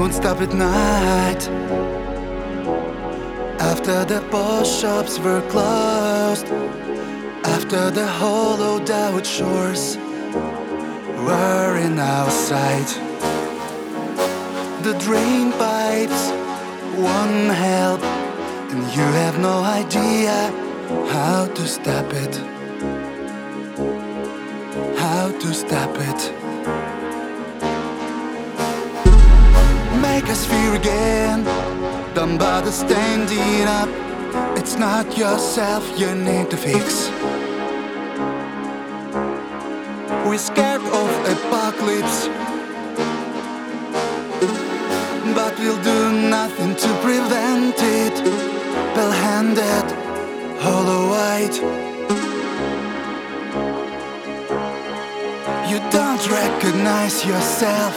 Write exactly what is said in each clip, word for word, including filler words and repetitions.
won't stop at night. After the bus shops were closed, after the hollowed out shores were in our sight, the drain pipes won't help, and you have no idea how to stop it. How to stop it. Make us fear again. Don't bother standing up. It's not yourself you need to fix. We're scared of apocalypse, but we'll do nothing to prevent it. Pale-handed, hollow-eyed. You don't recognize yourself.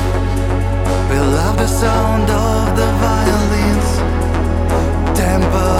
We love the sound of the violins, tempo